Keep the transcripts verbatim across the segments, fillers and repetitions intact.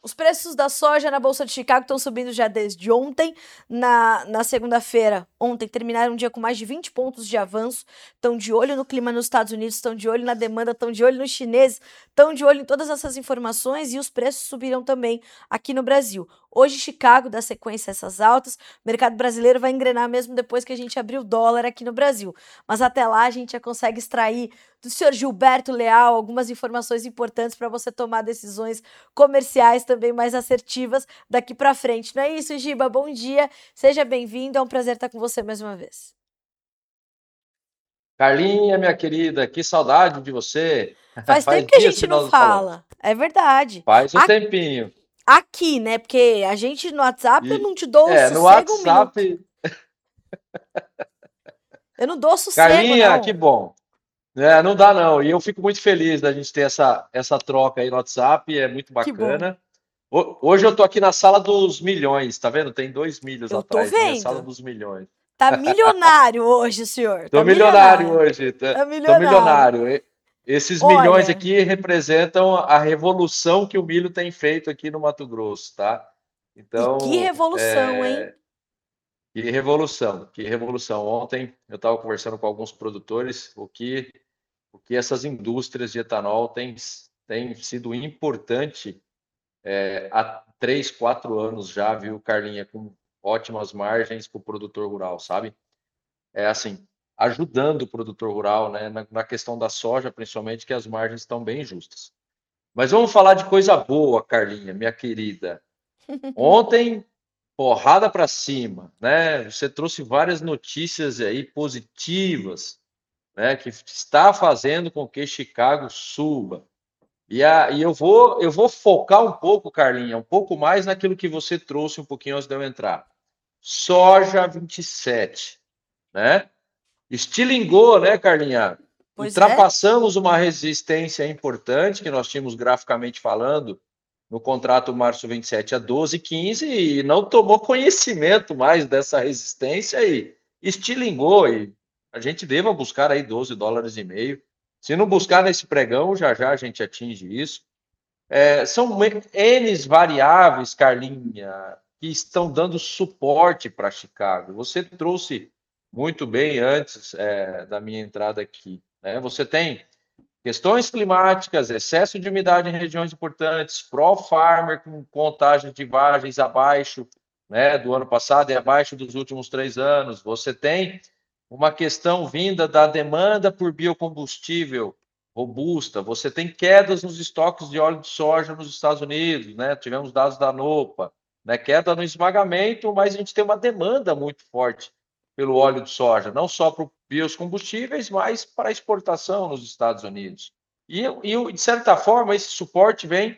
Os preços da soja na Bolsa de Chicago estão subindo já desde ontem. Na, na segunda-feira, ontem, terminaram um dia com mais de vinte pontos de avanço. Estão de olho no clima nos Estados Unidos, estão de olho na demanda, estão de olho nos chineses, estão de olho em todas essas informações e os preços subiram também aqui no Brasil. Hoje, Chicago dá sequência a essas altas. O mercado brasileiro vai engrenar mesmo depois que a gente abrir o dólar aqui no Brasil. Mas até lá, a gente já consegue extrair do senhor Gilberto Leal algumas informações importantes para você tomar decisões comerciais também mais assertivas daqui para frente. Não é isso, Giba? Bom dia, seja bem-vindo, é um prazer estar com você mais uma vez. Carlinha, minha querida, que saudade de você. Faz Faz tempo que a dias gente que não nós não falamos. fala, é verdade. Faz um A- tempinho. Aqui, né? Porque a gente no WhatsApp eu E, não te dou é, no sossego um minuto. WhatsApp. Eu não dou sossego, Carlinha, que não. bom. É, não dá não. E eu fico muito feliz da gente ter essa, essa troca aí no WhatsApp, é muito Que bom. bacana. Ho- Hoje eu tô aqui na sala dos milhões, tá vendo? Tem dois milhos Eu tô atrás, minha sala vendo. dos milhões. Tá milionário hoje, senhor. Tô Tá milionário milionário. hoje, tá- Tá tô milionário. milionário. E- Esses milhões Olha, aqui representam a revolução que o milho tem feito aqui no Mato Grosso, tá? e que Então, revolução, hein? é, que revolução, que revolução. Ontem eu estava conversando com alguns produtores, o que, o que essas indústrias de etanol têm, têm sido importante é, há três, quatro anos já, viu, Carlinha, com ótimas margens para o produtor rural, sabe? É assim, ajudando o produtor rural, né, na, na questão da soja, principalmente, que as margens estão bem justas. Mas vamos falar de coisa boa, Carlinha, minha querida. Ontem, porrada para cima, né? Você trouxe várias notícias aí positivas, né? Que está fazendo com que Chicago suba. E, a, e eu vou eu vou focar um pouco, Carlinha, um pouco mais naquilo que você trouxe um pouquinho antes de eu entrar. Soja vinte e sete, né? Estilingou, né, Carlinha? Pois é. Ultrapassamos uma resistência importante que nós tínhamos graficamente falando no contrato março vinte e sete a doze e quinze e não tomou conhecimento mais dessa resistência e estilingou. E a gente deva buscar aí doze dólares e meio. Se não buscar nesse pregão, já já a gente atinge isso. É, são N variáveis, Carlinha, que estão dando suporte para Chicago. Você trouxe muito bem antes é, da minha entrada aqui, né? Você tem questões climáticas, excesso de umidade em regiões importantes, pró-farmer com contagem de vagens abaixo, né, do ano passado e abaixo dos últimos três anos. Você tem uma questão vinda da demanda por biocombustível robusta. Você tem quedas nos estoques de óleo de soja nos Estados Unidos, né? Tivemos dados da NOPA, né? Queda no esmagamento, mas a gente tem uma demanda muito forte pelo óleo de soja, não só para biocombustíveis, mas para exportação nos Estados Unidos. E, e de certa forma, esse suporte vem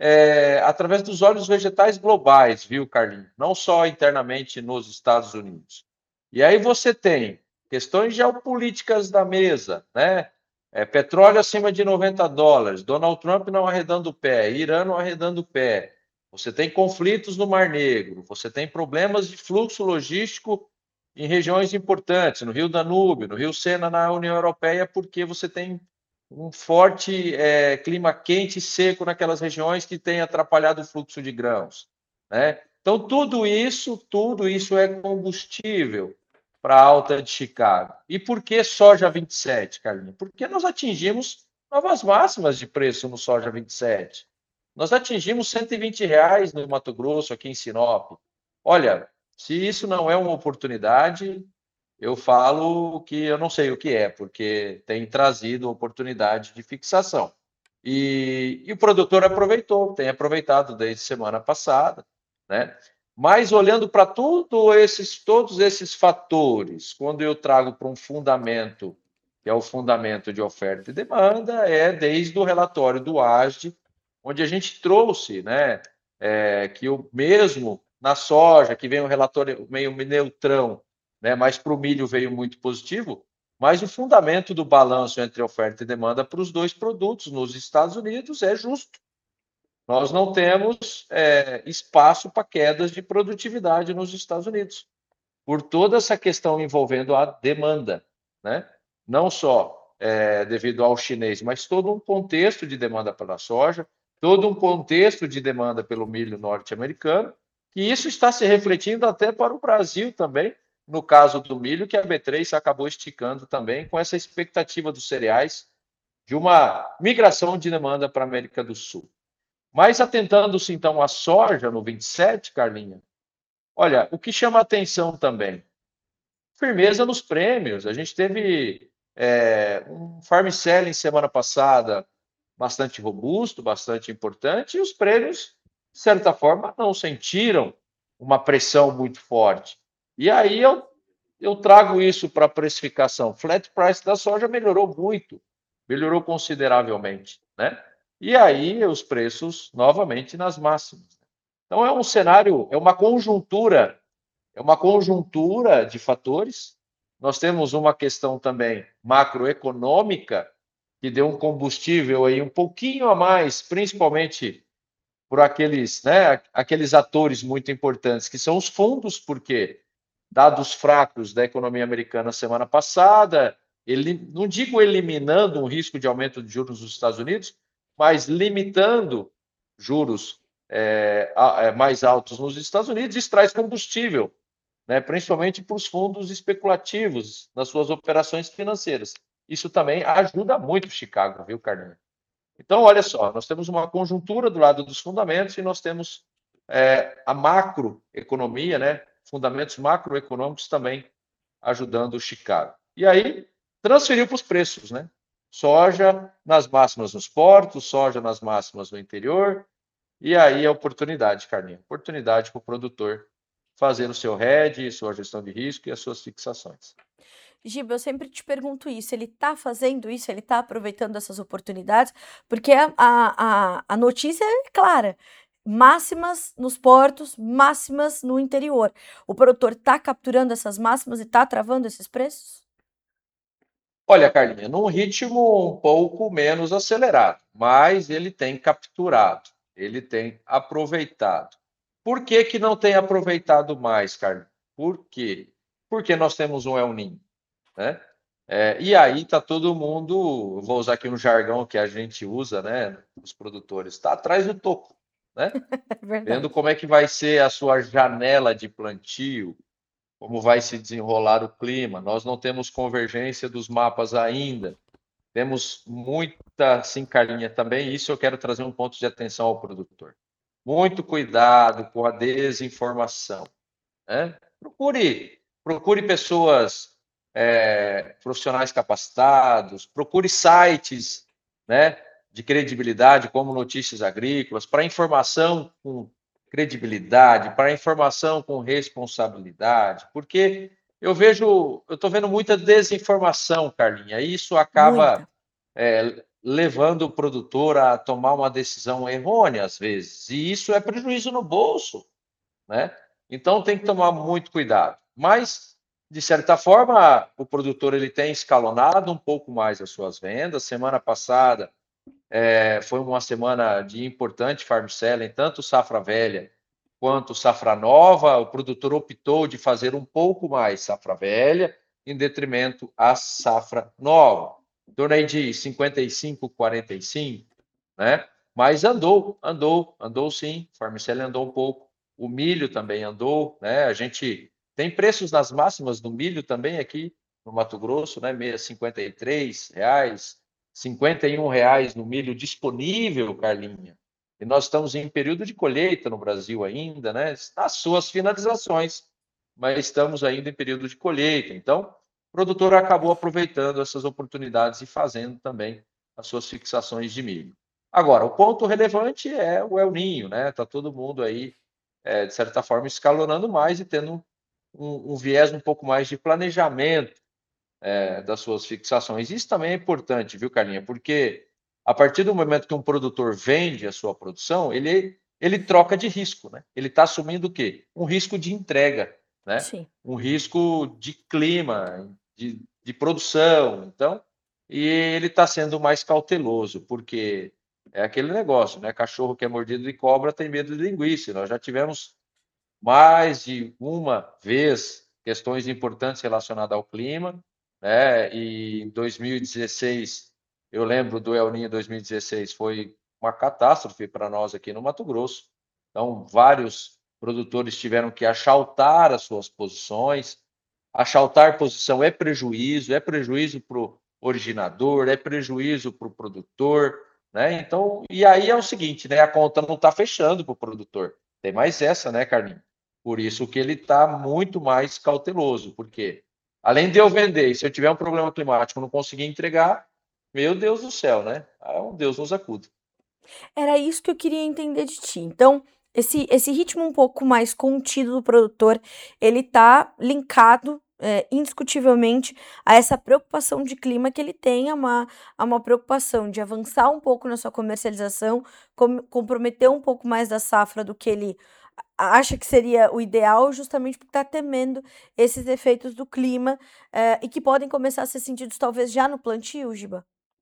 é, através dos óleos vegetais globais, viu, Carlinhos? Não só internamente nos Estados Unidos. E aí você tem questões geopolíticas da mesa, né? É, petróleo acima de noventa dólares, Donald Trump não arredando o pé, Irã não arredando o pé. Você tem conflitos no Mar Negro, você tem problemas de fluxo logístico em regiões importantes, no Rio Danúbio, no Rio Sena, na União Europeia, porque você tem um forte é, clima quente e seco naquelas regiões que tem atrapalhado o fluxo de grãos, né? Então, tudo isso, tudo isso é combustível para a alta de Chicago. E por que soja vinte e sete, Carlinhos? Porque nós atingimos novas máximas de preço no soja vinte e sete. Nós atingimos cento e vinte reais no Mato Grosso, aqui em Sinop. Olha, se isso não é uma oportunidade, eu falo que eu não sei o que é, porque tem trazido oportunidade de fixação. E, e o produtor aproveitou, tem aproveitado desde semana passada, né? Mas olhando para tudo esses, todos esses fatores, quando eu trago para um fundamento, que é o fundamento de oferta e demanda, é desde o relatório do A S D, onde a gente trouxe, né, é, que o mesmo na soja, que vem um relatório meio neutrão, né, mas para o milho veio muito positivo, mas o fundamento do balanço entre oferta e demanda para os dois produtos nos Estados Unidos é justo. Nós não temos é, espaço para quedas de produtividade nos Estados Unidos, por toda essa questão envolvendo a demanda, né? Não só é, devido ao chinês, mas todo um contexto de demanda pela soja. todo um contexto de demanda pelo milho norte-americano, e isso está se refletindo até para o Brasil também, no caso do milho, que a B três acabou esticando também, com essa expectativa dos cereais de uma migração de demanda para a América do Sul. Mas atentando-se então à soja no vinte e sete, Carlinha, olha, o que chama atenção também, firmeza nos prêmios. A gente teve é, um farm selling semana passada bastante robusto, bastante importante, e os prêmios, de certa forma, não sentiram uma pressão muito forte. E aí eu, eu trago isso para a precificação. Flat price da soja melhorou muito, melhorou consideravelmente, né? E aí os preços novamente nas máximas. Então é um cenário, é uma conjuntura, é uma conjuntura de fatores. Nós temos uma questão também macroeconômica que deu um combustível aí um pouquinho a mais, principalmente por aqueles, né, aqueles atores muito importantes que são os fundos, porque dados fracos da economia americana semana passada, ele, não digo eliminando um risco de aumento de juros nos Estados Unidos, mas limitando juros é, é, mais altos nos Estados Unidos, isso traz combustível, né, principalmente para os fundos especulativos nas suas operações financeiras. Isso também ajuda muito Chicago, viu, Carlinhos? Então, olha só, nós temos uma conjuntura do lado dos fundamentos e nós temos é, a macroeconomia, né? Fundamentos macroeconômicos também ajudando o Chicago. E aí, transferiu para os preços, né? Soja nas máximas nos portos, soja nas máximas no interior, e aí a oportunidade, Carlinhos, oportunidade para o produtor fazer o seu hedge, sua gestão de risco e as suas fixações. Giba, eu sempre te pergunto isso, ele está fazendo isso, ele está aproveitando essas oportunidades, porque a, a, a, a notícia é clara, máximas nos portos, máximas no interior. O produtor está capturando essas máximas e está travando esses preços? Olha, Carlinha, num ritmo um pouco menos acelerado, mas ele tem capturado, ele tem aproveitado. Por que que não tem aproveitado mais, Carlinha? Por quê? Porque nós temos um El Niño, né? É, e aí tá todo mundo, vou usar aqui um jargão que a gente usa, né, os produtores, está atrás do toco, né? É Vendo verdade. como é que vai ser a sua janela de plantio, como vai se desenrolar o clima. Nós não temos convergência dos mapas ainda. Temos muita sincronia também. Isso eu quero trazer um ponto de atenção ao produtor. Muito cuidado com a desinformação, né? Procure, procure pessoas é, profissionais capacitados, procure sites, né, de credibilidade, como Notícias Agrícolas, para informação com credibilidade, para informação com responsabilidade, porque eu vejo, eu estou vendo muita desinformação, Carlinha, e isso acaba Muita. é, levando o produtor a tomar uma decisão errônea às vezes, e isso é prejuízo no bolso, né? Então tem que tomar muito cuidado. Mas, de certa forma, o produtor ele tem escalonado um pouco mais as suas vendas. Semana passada é, foi uma semana de importante farm selling, tanto safra velha quanto safra nova. O produtor optou de fazer um pouco mais safra velha em detrimento à safra nova. Em torno aí de cinquenta e cinco, quarenta e cinco, né? Mas andou, andou, andou sim. Farm selling andou um pouco. O milho também andou, né? A gente tem preços nas máximas do milho também aqui no Mato Grosso, né? cinquenta e três reais, cinquenta e um reais no milho disponível, Carlinha. E nós estamos em período de colheita no Brasil ainda, né? Nas suas finalizações, mas estamos ainda em período de colheita. Então, o produtor acabou aproveitando essas oportunidades e fazendo também as suas fixações de milho. Agora, o ponto relevante é o El Ninho, né? Está todo mundo aí, é, de certa forma, escalonando mais e tendo um, um viés um pouco mais de planejamento é, das suas fixações. Isso também é importante, viu, Carlinha? Porque a partir do momento que um produtor vende a sua produção, ele, ele troca de risco, né? Ele está assumindo o quê? Um risco de entrega, né? Sim. Um risco de clima, de, de produção. Então, e ele está sendo mais cauteloso, porque é aquele negócio, né? Cachorro que é mordido de cobra tem medo de linguiça. Nós já tivemos mais de uma vez questões importantes relacionadas ao clima, né? E em dois mil e dezesseis, eu lembro do El Niño dois mil e dezesseis, foi uma catástrofe para nós aqui no Mato Grosso. Então, vários produtores tiveram que achaltar as suas posições. Achaltar posição é prejuízo, é prejuízo para o originador, é prejuízo para o produtor, né? Então, e aí é o seguinte, né? A conta não está fechando para o produtor. Tem mais essa, né, Carlinhos? Por isso que ele está muito mais cauteloso, porque além de eu vender, se eu tiver um problema climático, não conseguir entregar, meu Deus do céu, né? Ah, um Deus nos acuda. Era isso que eu queria entender de ti. Então, esse, esse ritmo um pouco mais contido do produtor, ele tá linkado, é, indiscutivelmente, a essa preocupação de clima que ele tem, a uma, a uma preocupação de avançar um pouco na sua comercialização, com, comprometer um pouco mais da safra do que ele acha que seria o ideal, justamente porque está temendo esses efeitos do clima, é, e que podem começar a ser sentidos talvez já no plantio, Giba.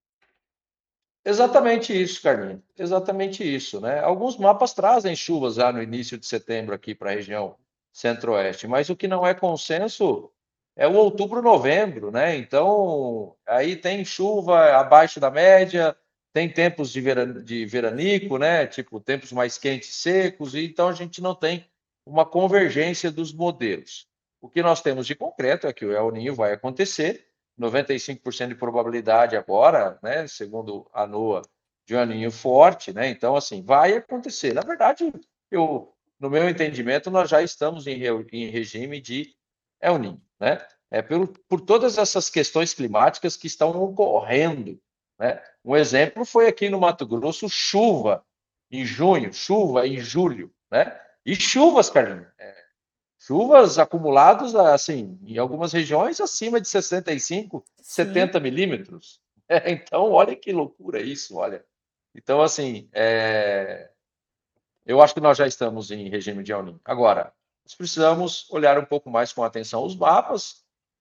Exatamente isso, Carlinhos. Exatamente isso, né? Alguns mapas trazem chuvas já no início de setembro aqui para a região centro-oeste, mas o que não é consenso é o outubro, novembro, né? Então, aí tem chuva abaixo da média, tem tempos de, veran de veranico, né? Tipo, tempos mais quentes e secos, e então a gente não tem uma convergência dos modelos. O que nós temos de concreto é que o El Niño vai acontecer, noventa e cinco por cento de probabilidade agora, né, segundo a NOAA, de um aninho forte, né? Então, assim, vai acontecer. Na verdade, eu, no meu entendimento, nós já estamos em, em regime de El Niño, né? É por, por todas essas questões climáticas que estão ocorrendo, né? Um exemplo foi aqui no Mato Grosso, chuva em junho, chuva em julho, né? E chuvas, Carlinhos, chuvas acumuladas, assim, em algumas regiões, acima de sessenta e cinco, Sim. setenta milímetros. É, então, olha que loucura isso, olha. Então, assim, é... eu acho que nós já estamos em regime de El Niño. Agora, nós precisamos olhar um pouco mais com atenção os mapas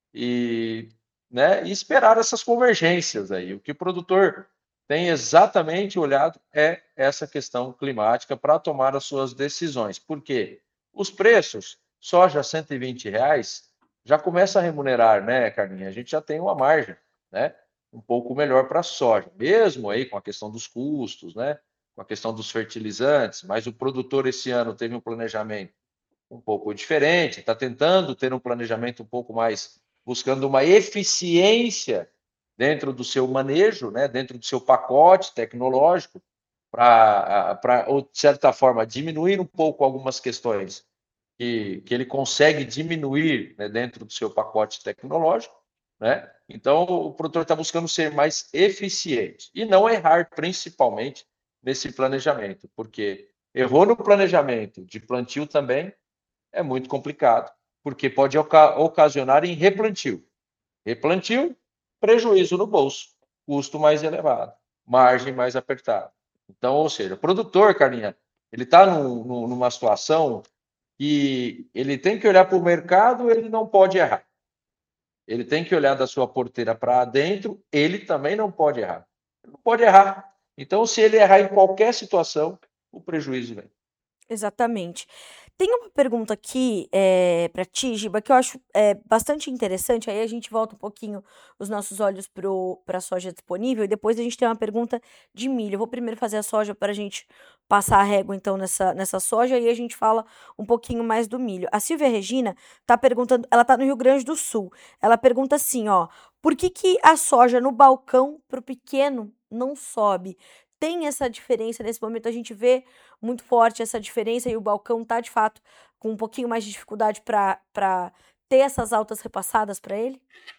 e, né, e esperar essas convergências aí. O que o produtor tem exatamente olhado é essa questão climática para tomar as suas decisões. Por quê? Os preços, soja cento e vinte reais, já começa a remunerar, né, Carminha? A gente já tem uma margem, né? Um pouco melhor para a soja, mesmo aí com a questão dos custos, né? Com a questão dos fertilizantes, mas o produtor esse ano teve um planejamento um pouco diferente, está tentando ter um planejamento um pouco mais, buscando uma eficiência dentro do seu manejo, né, dentro do seu pacote tecnológico, para, de certa forma, diminuir um pouco algumas questões que, que ele consegue diminuir, né, dentro do seu pacote tecnológico, né? Então, o produtor está buscando ser mais eficiente e não errar, principalmente, nesse planejamento, porque errou no planejamento de plantio também é muito complicado, porque pode oca ocasionar em replantio. Replantio, prejuízo no bolso, custo mais elevado, margem mais apertada. Então, ou seja, o produtor, Carlinha, ele está num, numa situação que ele tem que olhar para o mercado, ele não pode errar. Ele tem que olhar da sua porteira para dentro, ele também não pode errar. Ele não pode errar. Então, se ele errar em qualquer situação, o prejuízo vem. Exatamente. Tem uma pergunta aqui, eh, pra ti, Giba, que eu acho, eh, bastante interessante, aí a gente volta um pouquinho os nossos olhos para o pra soja disponível e depois a gente tem uma pergunta de milho. Eu vou primeiro fazer a soja para a gente passar a régua então nessa nessa soja, e aí a gente fala um pouquinho mais do milho. A Silvia Regina tá perguntando, ela tá no Rio Grande do Sul, ela pergunta assim, ó: "Por que que a soja no balcão para o pequeno não sobe?" Tem essa diferença nesse momento, a gente vê muito forte essa diferença e o balcão tá de fato com um pouquinho mais de dificuldade para para ter essas altas repassadas para ele?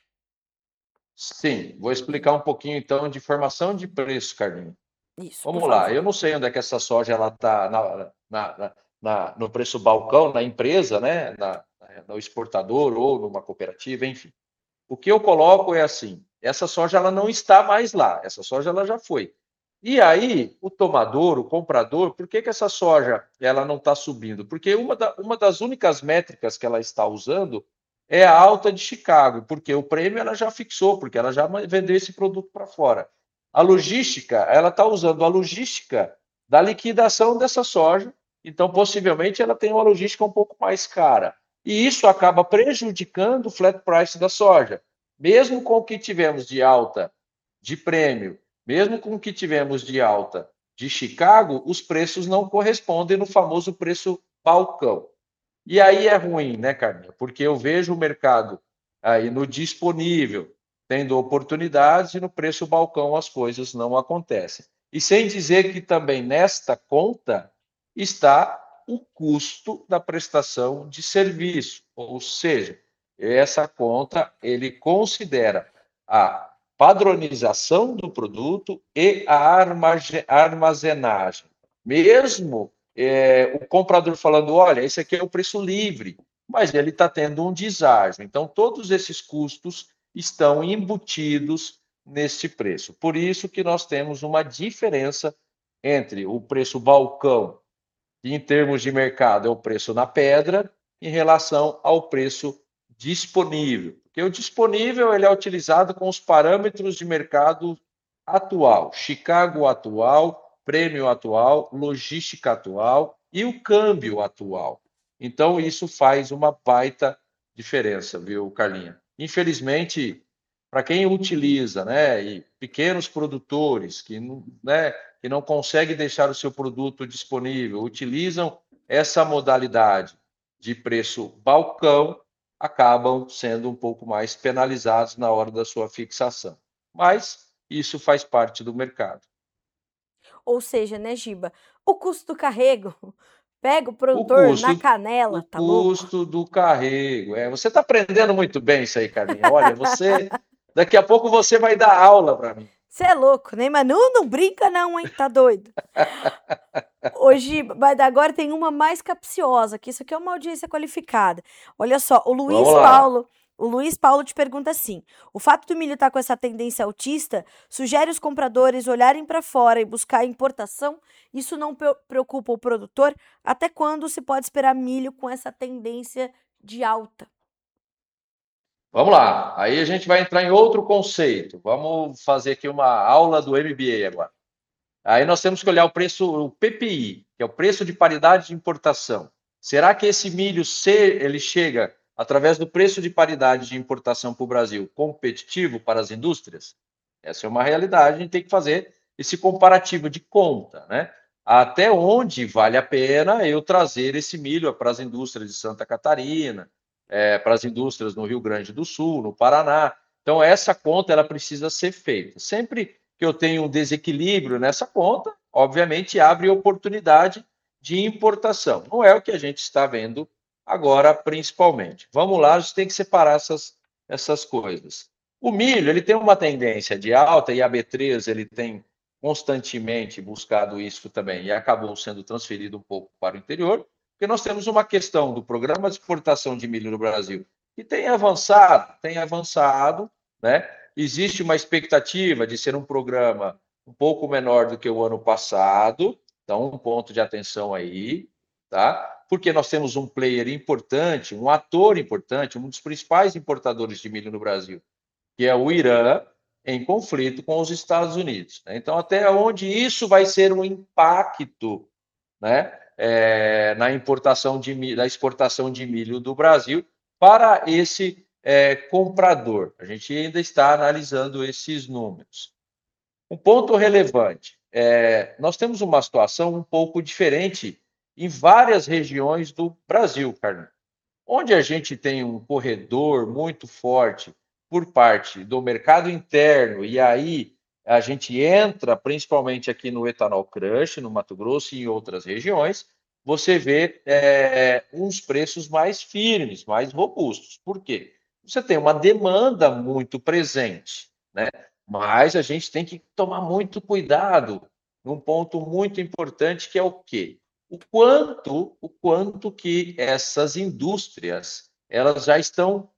Sim, vou explicar um pouquinho então de formação de preço, Carlinhos. Isso, por Vamos lá, eu favor. não sei onde é que essa soja ela está na, na, na, no preço balcão, na empresa, né? Na, no exportador ou numa cooperativa, enfim. O que eu coloco é assim: essa soja ela não está mais lá, essa soja ela já foi. E aí, o tomador, o comprador, por que, que essa soja ela não está subindo? Porque uma, da, uma das únicas métricas que ela está usando é a alta de Chicago, porque o prêmio ela já fixou, porque ela já vendeu esse produto para fora. A logística, ela está usando a logística da liquidação dessa soja, então possivelmente ela tem uma logística um pouco mais cara. E isso acaba prejudicando o flat price da soja. Mesmo com o que tivemos de alta de prêmio, mesmo com o que tivemos de alta de Chicago, os preços não correspondem no famoso preço balcão. E aí é ruim, né, Carminha? Porque eu vejo o mercado aí no disponível, tendo oportunidades, e no preço balcão as coisas não acontecem. E sem dizer que também nesta conta está o custo da prestação de serviço, ou seja, essa conta ele considera a padronização do produto e a armazenagem. Mesmo é, o comprador falando, olha, esse aqui é o preço livre, mas ele está tendo um deságio. Então, todos esses custos estão embutidos neste preço. Por isso que nós temos uma diferença entre o preço balcão, que em termos de mercado é o preço na pedra, em relação ao preço disponível. Porque o disponível ele é utilizado com os parâmetros de mercado atual, Chicago atual, prêmio atual, logística atual e o câmbio atual. Então, isso faz uma baita diferença, viu, Carlinha? Infelizmente, para quem utiliza, né, e pequenos produtores que, né, que não conseguem deixar o seu produto disponível, utilizam essa modalidade de preço balcão, acabam sendo um pouco mais penalizados na hora da sua fixação. Mas isso faz parte do mercado. Ou seja, né, Giba, o custo do carrego pega o O produtor na custo, o canela, tá louco? custo do carrego. É, você está aprendendo muito bem isso aí, Carlinha. Olha, você daqui a pouco você vai dar aula para mim. Você é louco, né? Mas não, não brinca não, hein? Tá doido. Hoje, mas agora tem uma mais capciosa, que isso aqui é uma audiência qualificada. Olha só, o Vamos Luiz lá. Paulo, o Luiz Paulo te pergunta assim: o fato do milho estar com essa tendência altista sugere os compradores olharem para fora e buscar importação? Isso não pre- preocupa o produtor? Até quando se pode esperar milho com essa tendência de alta? Vamos lá. Aí a gente vai entrar em outro conceito. Vamos fazer aqui uma aula do M B A agora. Aí nós temos que olhar o preço, o P P I, que é o preço de paridade de importação. Será que esse milho ele chega através do preço de paridade de importação para o Brasil competitivo para as indústrias? Essa é uma realidade, a gente tem que fazer esse comparativo de conta, né? Até onde vale a pena eu trazer esse milho para as indústrias de Santa Catarina, é, para as indústrias no Rio Grande do Sul, no Paraná. Então, essa conta ela precisa ser feita. Sempre que eu tenho um desequilíbrio nessa conta, obviamente abre oportunidade de importação. Não é o que a gente está vendo agora, principalmente. Vamos lá, a gente tem que separar essas, essas coisas. O milho ele tem uma tendência de alta e a B três ele tem constantemente buscado isso também e acabou sendo transferido um pouco para o interior, porque nós temos uma questão do programa de exportação de milho no Brasil que tem avançado, tem avançado, né? Existe uma expectativa de ser um programa um pouco menor do que o ano passado, então um ponto de atenção aí, tá? Porque nós temos um player importante, um ator importante, um dos principais importadores de milho no Brasil, que é o Irã, em conflito com os Estados Unidos. Né? Então, até onde isso vai ser um impacto, né, é, na importação de milho, na exportação de milho do Brasil para esse é, comprador? A gente ainda está analisando esses números. Um ponto relevante: é, nós temos uma situação um pouco diferente em várias regiões do Brasil, Carlos. Onde a gente tem um corredor muito forte por parte do mercado interno, e aí a gente entra principalmente aqui no Ethanol Crush, no Mato Grosso e em outras regiões, você vê é, uns preços mais firmes, mais robustos. Por quê? Você tem uma demanda muito presente, né? Mas a gente tem que tomar muito cuidado num ponto muito importante que é o quê? O quanto, o quanto que essas indústrias elas já estão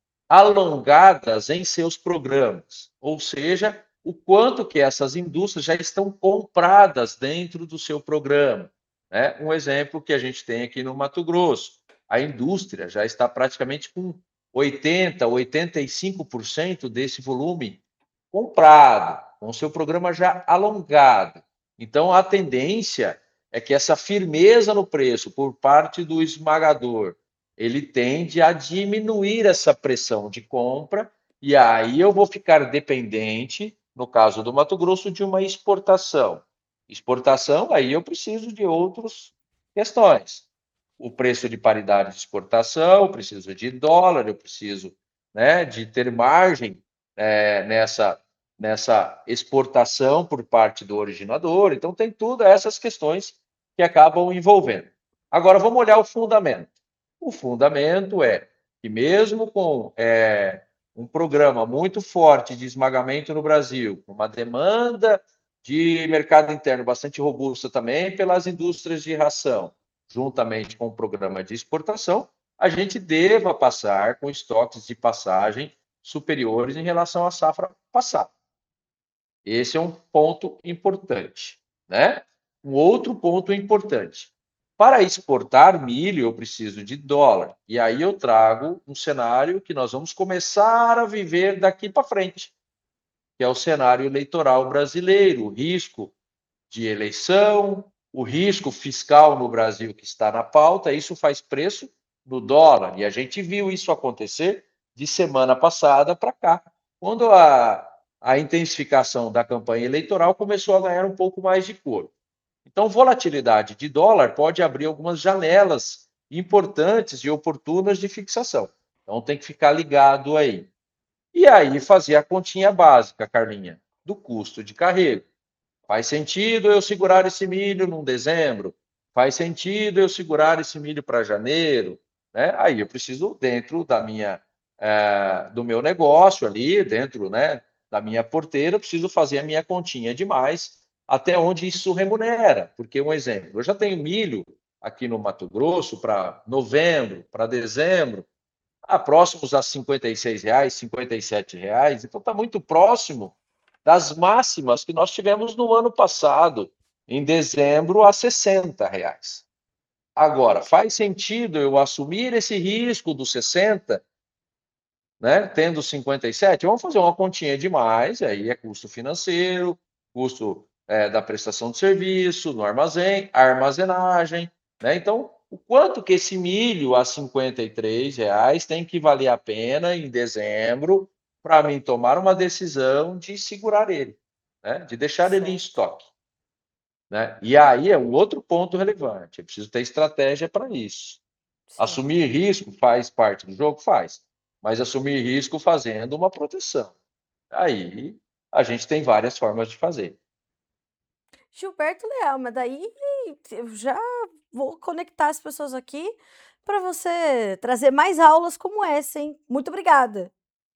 alongadas em seus programas, ou seja, o quanto que essas indústrias já estão compradas dentro do seu programa. Né? Um exemplo que a gente tem aqui no Mato Grosso, a indústria já está praticamente com oitenta, oitenta e cinco por cento desse volume comprado, com o seu programa já alongado. Então, a tendência é que essa firmeza no preço por parte do esmagador, ele tende a diminuir essa pressão de compra, e aí eu vou ficar dependente, no caso do Mato Grosso, de uma exportação. Exportação, aí eu preciso de outras questões. O preço de paridade de exportação, eu preciso de dólar, eu preciso, né, de ter margem é, nessa, nessa exportação por parte do originador. Então, tem tudo essas questões que acabam envolvendo. Agora, vamos olhar o fundamento. O fundamento é que, mesmo com é, um programa muito forte de esmagamento no Brasil, uma demanda de mercado interno bastante robusta também pelas indústrias de ração, juntamente com o programa de exportação, a gente deva passar com estoques de passagem superiores em relação à safra passada. Esse é um ponto importante, né? Um outro ponto importante. Para exportar milho, eu preciso de dólar. E aí eu trago um cenário que nós vamos começar a viver daqui para frente, que é o cenário eleitoral brasileiro, o risco de eleição, o risco fiscal no Brasil que está na pauta, isso faz preço no dólar. E a gente viu isso acontecer de semana passada para cá, quando a, a intensificação da campanha eleitoral começou a ganhar um pouco mais de cor. Então, volatilidade de dólar pode abrir algumas janelas importantes e oportunas de fixação. Então, tem que ficar ligado aí. E aí, fazer a continha básica, Carlinha, do custo de carrego. Faz sentido eu segurar esse milho num dezembro? Faz sentido eu segurar esse milho para janeiro? Né? Aí eu preciso, dentro da minha, é, do meu negócio ali, dentro, né, da minha porteira, eu preciso fazer a minha continha de mais, até onde isso remunera. Porque, um exemplo, eu já tenho milho aqui no Mato Grosso para novembro, para dezembro, a próximos a cinquenta e seis reais, cinquenta e sete reais, então está muito próximo das máximas que nós tivemos no ano passado, em dezembro, a sessenta reais. Agora, faz sentido eu assumir esse risco dos sessenta, né, tendo cinquenta e sete? Vamos fazer uma continha de mais, aí é custo financeiro, custo é, da prestação de serviço, no armazém, armazenagem, né? Então, o quanto que esse milho a cinquenta e três reais tem que valer a pena em dezembro para mim tomar uma decisão de segurar ele, né? De deixar ele em estoque, né? E aí é um outro ponto relevante. Eu preciso ter estratégia para isso. Sim. Assumir risco faz parte do jogo? Faz. Mas assumir risco fazendo uma proteção. Aí a gente tem várias formas de fazer. Gilberto Leal, mas daí eu já vou conectar as pessoas aqui para você trazer mais aulas como essa, hein? Muito obrigada.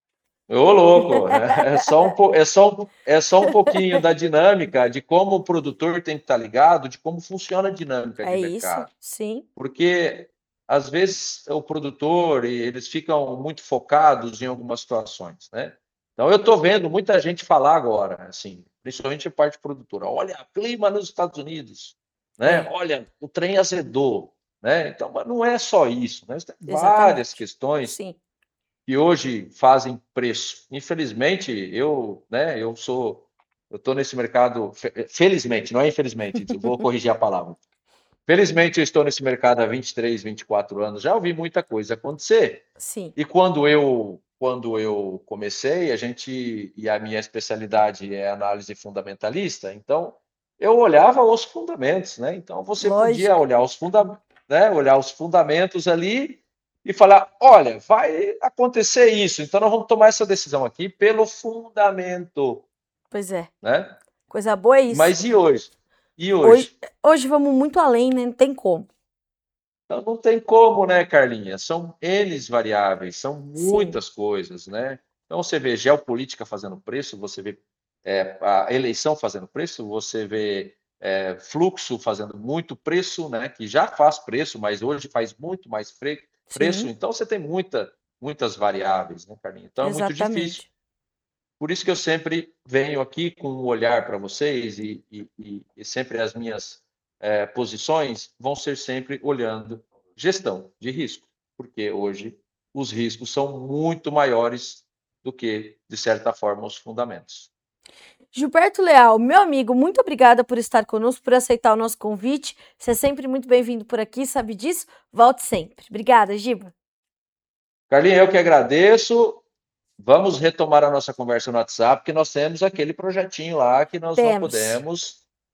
Ô, louco, é, é só um, é, só um, é só um pouquinho da dinâmica, de como o produtor tem que estar ligado, de como funciona a dinâmica de É isso, mercado. sim. Porque, às vezes, o produtor, eles ficam muito focados em algumas situações, né? Então, eu estou vendo muita gente falar agora, assim, principalmente a parte produtora, olha, clima nos Estados Unidos, né? É, Olha, o trem azedou, né? Então, mas não é só isso, né? Tem várias exatamente. questões Sim. que hoje fazem preço. Infelizmente, eu, né, eu sou, eu estou nesse mercado, felizmente, não é infelizmente, eu vou corrigir a palavra. Felizmente, eu estou nesse mercado há vinte e três, vinte e quatro anos, já ouvi muita coisa acontecer. Sim. E quando eu, quando eu comecei, a gente, e a minha especialidade é análise fundamentalista, então eu olhava os fundamentos, né? Então você podia Lógico. olhar os, funda né? olhar os fundamentos ali e falar, olha, vai acontecer isso, então nós vamos tomar essa decisão aqui pelo fundamento, Pois é. né? Coisa boa é isso. Mas e hoje? E Hoje, hoje? hoje vamos muito além, né? Não tem como. Então, não tem como, né, Carlinha? São N variáveis, são Sim. muitas coisas, né? Então, você vê geopolítica fazendo preço, você vê é, a eleição fazendo preço, você vê é, fluxo fazendo muito preço, né? Que já faz preço, mas hoje faz muito mais fre- preço. Sim, Então, você tem muita, muitas variáveis, né, Carlinha? Então, é muito difícil. exatamente. Por isso que eu sempre venho aqui com um olhar para vocês e, e, e, e sempre as minhas é, posições vão ser sempre olhando gestão de risco, porque hoje os riscos são muito maiores do que, de certa forma, os fundamentos. Gilberto Leal, meu amigo, muito obrigada por estar conosco, por aceitar o nosso convite. Você é sempre muito bem-vindo por aqui, sabe disso? Volte sempre. Obrigada, Giba. Carlinhos, eu que agradeço. Vamos retomar a nossa conversa no WhatsApp, porque nós temos aquele projetinho lá que nós não Temos. podemos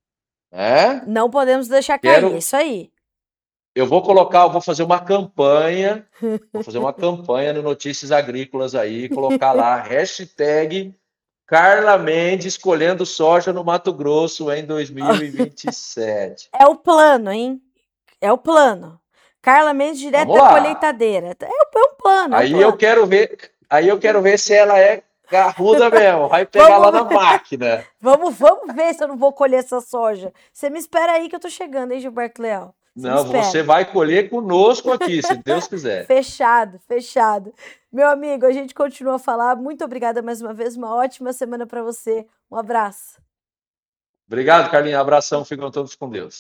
É? Não podemos deixar cair, Quero, é isso aí. eu vou colocar, eu vou fazer uma campanha, vou fazer uma campanha no Notícias Agrícolas aí, colocar lá, hashtag Carla Mendes escolhendo soja no Mato Grosso em dois mil e vinte e sete. É o plano, hein? É o plano. Carla Mendes direto Vamos da lá. colheitadeira. É o, é um plano, é um Aí eu plano. quero ver, aí eu quero ver se ela é garruda mesmo. Vai pegar lá Vamos na ver. máquina. Vamos, vamos ver se eu não vou colher essa soja. Você me espera aí que eu tô chegando, hein, Gilberto Leal? Você me Não, você espera. vai colher conosco aqui, se Deus quiser. Fechado, fechado. Meu amigo, a gente continua a falar. Muito obrigada mais uma vez. Uma ótima semana para você. Um abraço. Obrigado, Carlinhos. Abração. Ficam todos com Deus.